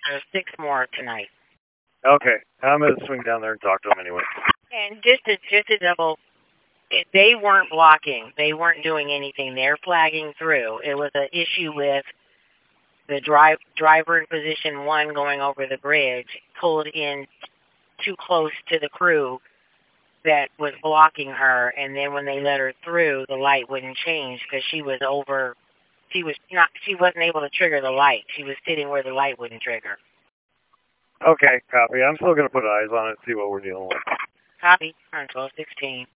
There's 6 more tonight. Okay, I'm gonna swing down there and talk to them anyway. And just to double, they weren't blocking. They weren't doing anything. They're flagging through. It was an issue with the driver in position 1 going over the bridge pulled in too close to the crew that was blocking her, and then when they let her through, the light wouldn't change because she was over. She wasn't able to trigger the light. She was sitting where the light wouldn't trigger. Okay, copy. I'm still gonna put eyes on it and see what we're dealing with. Copy. On 1216.